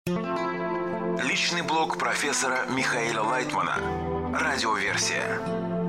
Личный блог профессора Михаила Лайтмана. Радиоверсия.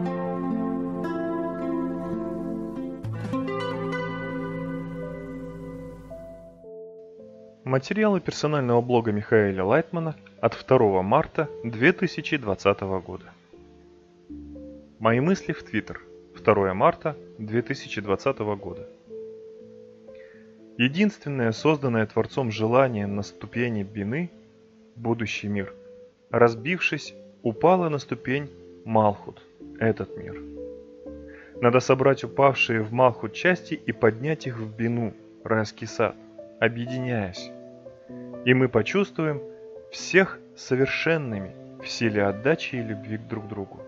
Материалы персонального блога Михаила Лайтмана от 2 марта 2020 года. Мои мысли в Твиттер. 2 марта 2020 года. Единственное созданное Творцом желание на ступени бины, будущий мир, разбившись, упало на ступень Малхут, этот мир. Надо собрать упавшие в Малхут части и поднять их в бину, райский сад, объединяясь. И мы почувствуем всех совершенными в силе отдачи и любви к друг другу.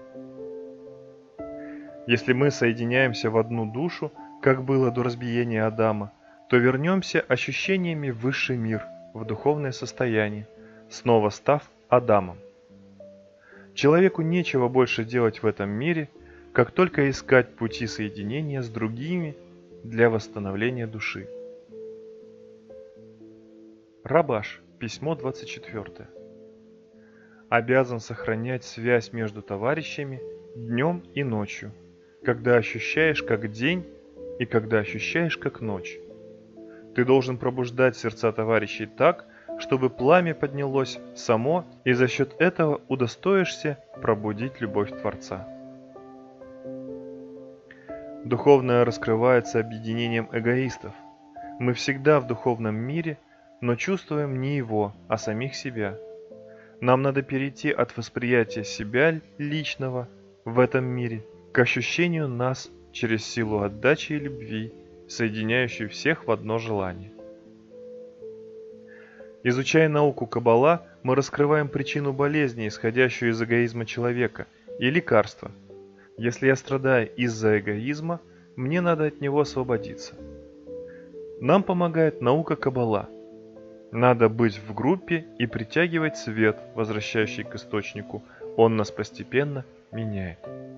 Если мы соединяемся в одну душу, как было до разбиения Адама, то вернемся ощущениями в высший мир, в духовное состояние, снова став Адамом. Человеку нечего больше делать в этом мире, как только искать пути соединения с другими для восстановления души. Рабаш, письмо 24. Обязан сохранять связь между товарищами днем и ночью, когда ощущаешь как день и когда ощущаешь как ночь. Ты должен пробуждать сердца товарищей так, чтобы пламя поднялось само, и за счет этого удостоишься пробудить любовь Творца. Духовное раскрывается объединением эгоистов. Мы всегда в духовном мире, но чувствуем не его, а самих себя. Нам надо перейти от восприятия себя личного в этом мире к ощущению нас через силу отдачи и любви, соединяющей всех в одно желание. Изучая науку Каббала, мы раскрываем причину болезни, исходящую из эгоизма человека, и лекарство. Если я страдаю из-за эгоизма, мне надо от него освободиться. Нам помогает наука Каббала. Надо быть в группе и притягивать свет, возвращающий к источнику. Он нас постепенно меняет.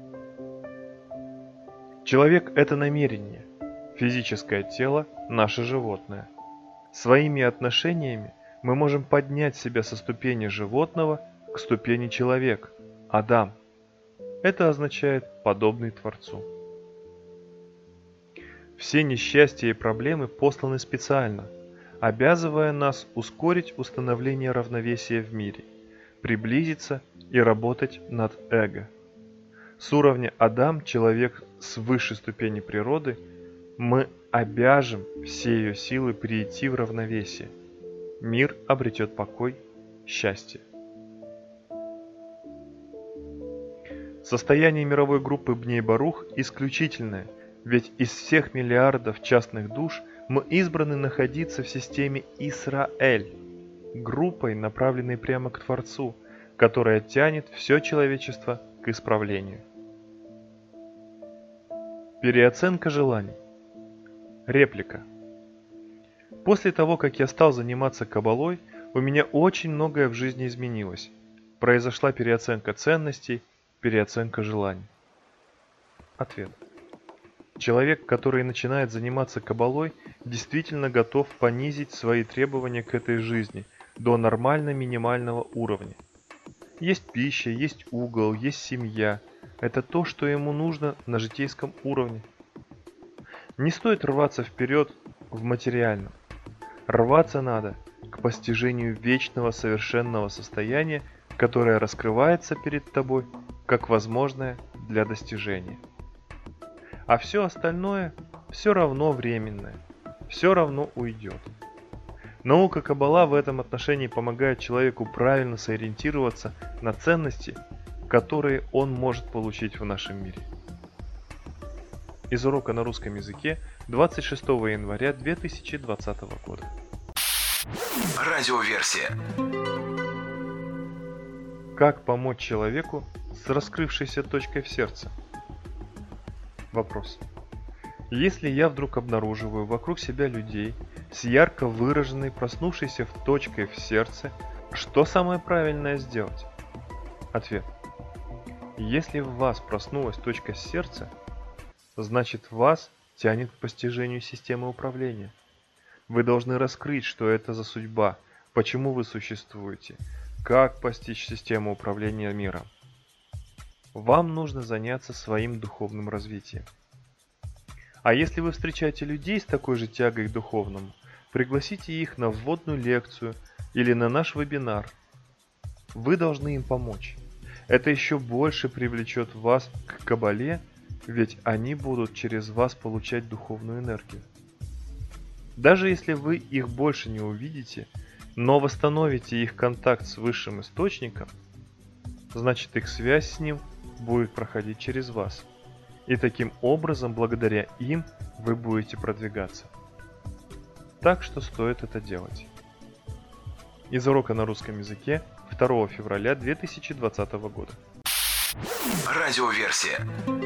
Человек – это намерение. Физическое тело – наше животное. Своими отношениями мы можем поднять себя со ступени животного к ступени человека, Адам. Это означает подобный Творцу. Все несчастья и проблемы посланы специально, обязывая нас ускорить установление равновесия в мире, приблизиться и работать над эго. С уровня Адам, человек с высшей ступени природы, мы обяжем все ее силы перейти в равновесие. Мир обретет покой, счастье. Состояние мировой группы Бней Барух исключительное, ведь из всех миллиардов частных душ мы избраны находиться в системе Исраэль, группой, направленной прямо к Творцу, которая тянет все человечество к исправлению. Переоценка желаний. Реплика. После того, как я стал заниматься каббалой, у меня очень многое в жизни изменилось. Произошла переоценка ценностей, переоценка желаний. Ответ. Человек, который начинает заниматься каббалой, действительно готов понизить свои требования к этой жизни до нормально-минимального уровня. Есть пища, есть угол, есть семья. Это то, что ему нужно на житейском уровне. Не стоит рваться вперед в материальном. Рваться надо к постижению вечного совершенного состояния, которое раскрывается перед тобой как возможное для достижения. А все остальное все равно временное, все равно уйдет. Наука Каббала в этом отношении помогает человеку правильно сориентироваться на ценности, которые он может получить в нашем мире. Из урока на русском языке 26 января 2020 года. Радиоверсия. Как помочь человеку с раскрывшейся точкой в сердце? Вопрос. Если я вдруг обнаруживаю вокруг себя людей с ярко выраженной, проснувшейся в точкой в сердце, что самое правильное сделать? Ответ. Если в вас проснулась точка сердца, значит вас тянет к постижению системы управления. Вы должны раскрыть, что это за судьба, почему вы существуете, как постичь систему управления миром. Вам нужно заняться своим духовным развитием. А если вы встречаете людей с такой же тягой к духовному, пригласите их на вводную лекцию или на наш вебинар. Вы должны им помочь. Это еще больше привлечет вас к Кабале, ведь они будут через вас получать духовную энергию. Даже если вы их больше не увидите, но восстановите их контакт с высшим источником, значит их связь с ним будет проходить через вас. И таким образом, благодаря им, вы будете продвигаться. Так что стоит это делать. Из урока на русском языке 2 февраля 2020 года. Радиоверсия.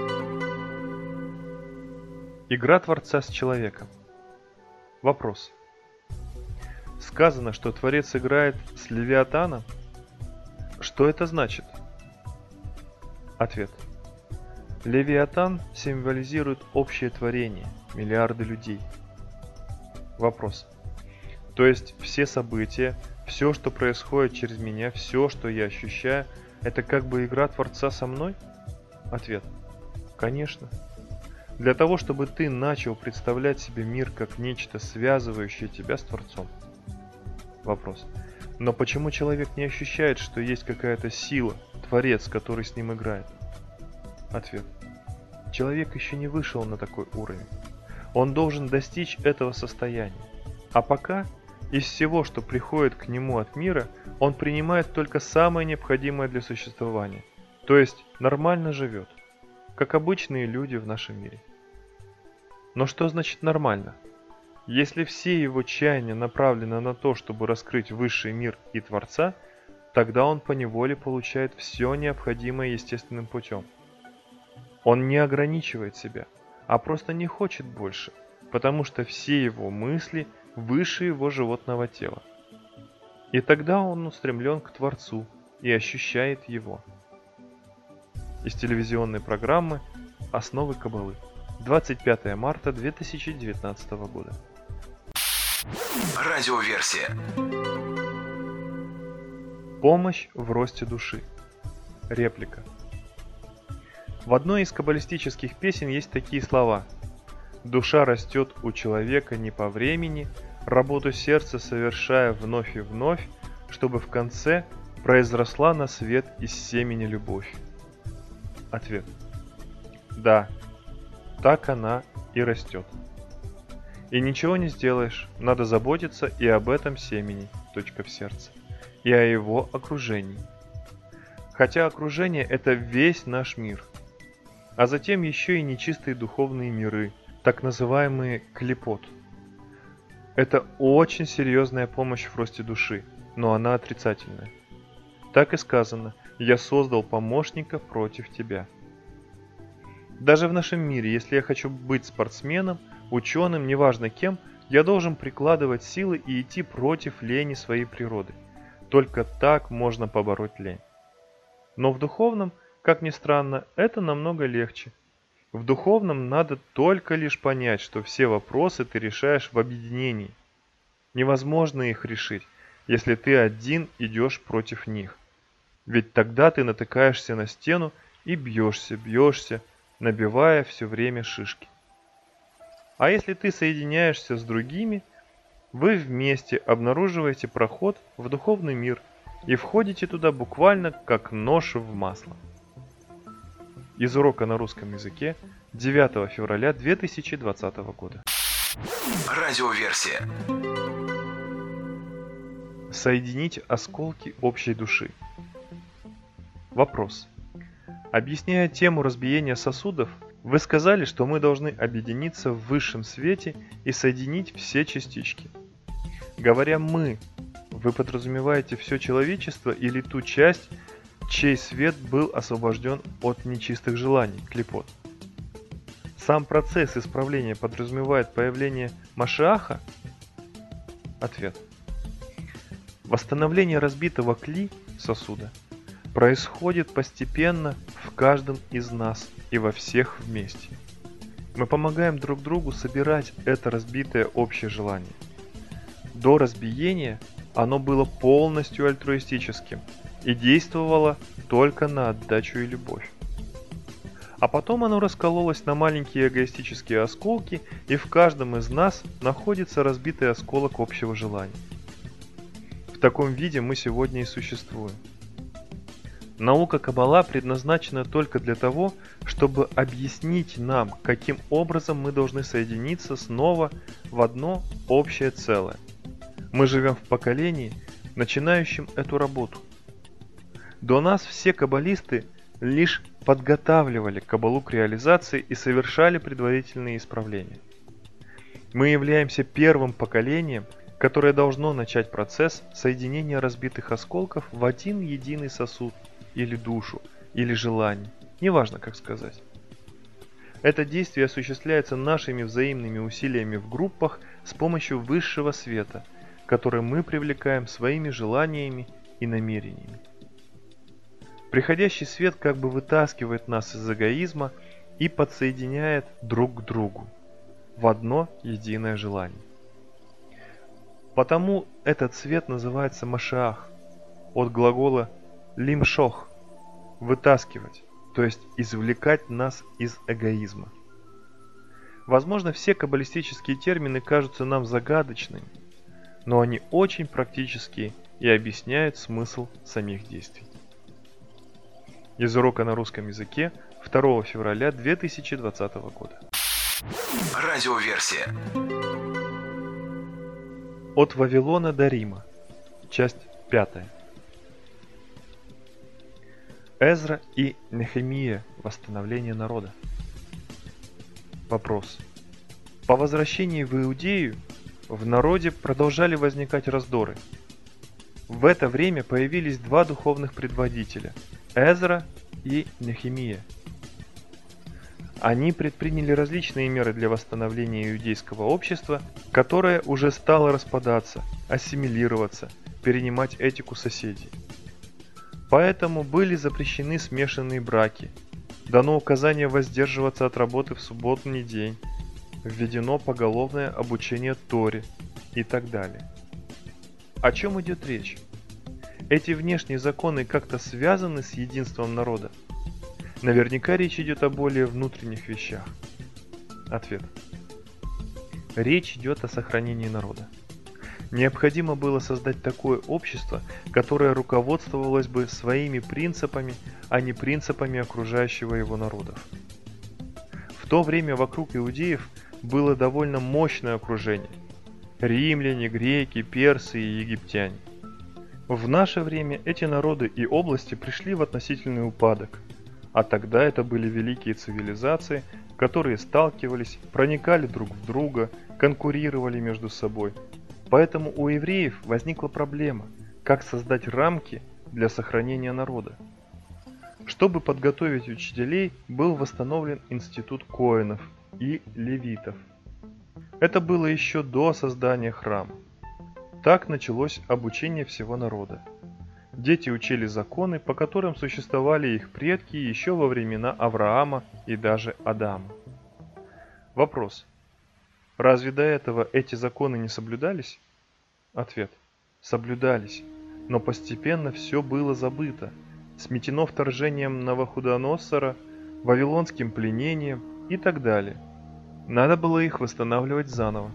Игра Творца с человеком. Вопрос. Сказано, что Творец играет с Левиатаном? Что это значит? Ответ. Левиатан символизирует общее творение, миллиарды людей. Вопрос. То есть все события, все, что происходит через меня, все, что я ощущаю, это как бы игра Творца со мной? Ответ. Конечно. Для того, чтобы ты начал представлять себе мир как нечто, связывающее тебя с Творцом. Вопрос. Но почему человек не ощущает, что есть какая-то сила, Творец, который с ним играет? Ответ. Человек еще не вышел на такой уровень. Он должен достичь этого состояния. А пока из всего, что приходит к нему от мира, он принимает только самое необходимое для существования. То есть нормально живет, как обычные люди в нашем мире. Но что значит нормально? Если все его чаяния направлены на то, чтобы раскрыть высший мир и Творца, тогда он поневоле получает все необходимое естественным путем. Он не ограничивает себя, а просто не хочет больше, потому что все его мысли выше его животного тела. И тогда он устремлен к Творцу и ощущает его. Из телевизионной программы «Основы Кабалы». 25 марта 2019 года. Радиоверсия. Помощь в росте души. Реплика. В одной из каббалистических песен есть такие слова: «Душа растет у человека не по времени, работу сердца совершая вновь и вновь, чтобы в конце произросла на свет из семени любовь». Ответ. Да, так она и растет. И ничего не сделаешь, надо заботиться и об этом семени, точка в сердце, и о его окружении. Хотя окружение – это весь наш мир. А затем еще и нечистые духовные миры, так называемые клипот. Это очень серьезная помощь в росте души, но она отрицательная. Так и сказано: «Я создал помощника против тебя». Даже в нашем мире, если я хочу быть спортсменом, ученым, неважно кем, я должен прикладывать силы и идти против лени своей природы. Только так можно побороть лень. Но в духовном, как ни странно, это намного легче. В духовном надо только лишь понять, что все вопросы ты решаешь в объединении. Невозможно их решить, если ты один идешь против них. Ведь тогда ты натыкаешься на стену и бьешься, набивая все время шишки. А если ты соединяешься с другими, вы вместе обнаруживаете проход в духовный мир и входите туда буквально как нож в масло. Из урока на русском языке 9 февраля 2020 года. Радиоверсия. Соединить осколки общей души. Вопрос. Объясняя тему разбиения сосудов, вы сказали, что мы должны объединиться в высшем свете и соединить все частички. Говоря «мы», вы подразумеваете все человечество или ту часть, чей свет был освобожден от нечистых желаний, клипот? Сам процесс исправления подразумевает появление Машиаха? Ответ. Восстановление разбитого кли, сосуда, происходит постепенно в каждом из нас и во всех вместе. Мы помогаем друг другу собирать это разбитое общее желание. До разбиения Оно было полностью альтруистическим и действовало только на отдачу и любовь. А потом оно раскололось на маленькие эгоистические осколки, и в каждом из нас находится разбитый осколок общего желания. В таком виде мы сегодня и существуем. Наука Каббала предназначена только для того, чтобы объяснить нам, каким образом мы должны соединиться снова в одно общее целое. Мы живем в поколении, начинающем эту работу. До нас все каббалисты лишь подготавливали Каббалу к реализации и совершали предварительные исправления. Мы являемся первым поколением, которое должно начать процесс соединения разбитых осколков в один единый сосуд, или душу, или желание, неважно как сказать. Это действие осуществляется нашими взаимными усилиями в группах с помощью высшего света, который мы привлекаем своими желаниями и намерениями. Приходящий свет как бы вытаскивает нас из эгоизма и подсоединяет друг к другу в одно единое желание. Потому этот свет называется Машиах, от глагола лимшох – вытаскивать, то есть извлекать нас из эгоизма. Возможно, все каббалистические термины кажутся нам загадочными, но они очень практические и объясняют смысл самих действий. Из урока на русском языке 2 февраля 2020 года. Радиоверсия. От Вавилона до Рима. Часть 5. Эзра и Нехемия. Восстановление народа. Вопрос. По возвращении в Иудею в народе продолжали возникать раздоры. В это время появились два духовных предводителя – Эзра и Нехемия. Они предприняли различные меры для восстановления иудейского общества, которое уже стало распадаться, ассимилироваться, перенимать этику соседей. Поэтому были запрещены смешанные браки, дано указание воздерживаться от работы в субботний день, введено поголовное обучение Торе и так далее. О чем идет речь? Эти внешние законы как-то связаны с единством народа? Наверняка речь идет о более внутренних вещах. Ответ. Речь идет о сохранении народа. Необходимо было создать такое общество, которое руководствовалось бы своими принципами, а не принципами окружающего его народов. В то время вокруг иудеев было довольно мощное окружение. Римляне, греки, персы и египтяне. В наше время эти народы и области пришли в относительный упадок, а тогда это были великие цивилизации, которые сталкивались, проникали друг в друга, конкурировали между собой. Поэтому у евреев возникла проблема, как создать рамки для сохранения народа. Чтобы подготовить учителей, был восстановлен институт коэнов и левитов. Это было еще до создания храма. Так началось обучение всего народа. Дети учили законы, по которым существовали их предки еще во времена Авраама и даже Адама. Вопрос. Разве до этого эти законы не соблюдались? Ответ. Соблюдались, но постепенно все было забыто, сметено вторжением Навуходоносора, вавилонским пленением и так далее. Надо было их восстанавливать заново.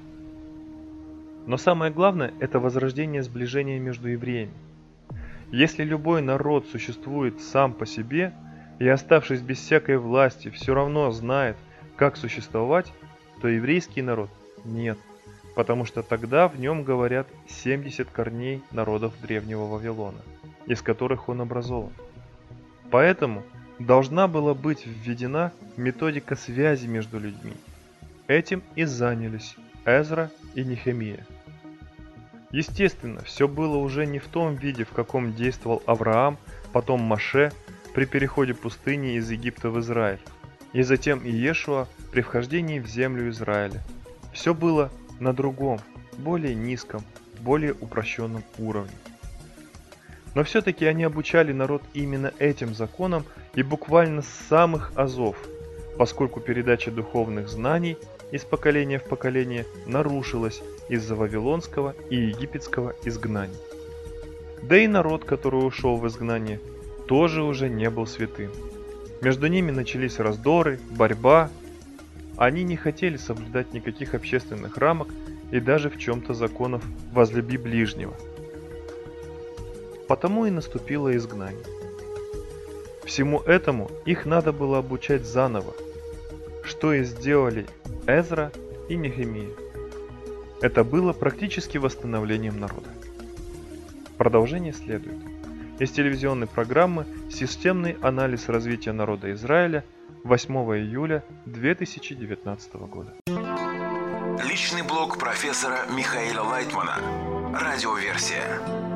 Но самое главное – это возрождение сближения между евреями. Если любой народ существует сам по себе и, оставшись без всякой власти, все равно знает, как существовать, то еврейский народ – нет, потому что тогда в нем говорят 70 корней народов древнего Вавилона, из которых он образован. Поэтому должна была быть введена методика связи между людьми. Этим и занялись Эзра и Нехемия. Естественно, все было уже не в том виде, в каком действовал Авраам, потом Моше при переходе пустыни из Египта в Израиль, и затем Иешуа при вхождении в землю Израиля. Все было на другом, более низком, более упрощенном уровне. Но все-таки они обучали народ именно этим законам и буквально с самых азов, поскольку передача духовных знаний из поколения в поколение нарушилась из-за вавилонского и египетского изгнаний. Да и народ, который ушел в изгнание, тоже уже не был святым. Между ними начались раздоры, борьба. Они не хотели соблюдать никаких общественных рамок и даже в чем-то законов «возлюби ближнего». Потому и наступило изгнание. Всему этому их надо было обучать заново, что и сделали Эзра и Нехемия. Это было практически восстановлением народа. Продолжение следует. Из телевизионной программы «Системный анализ развития народа Израиля» 8 июля 2019 года. Личный блог профессора Михаила Лайтмана. Радиоверсия.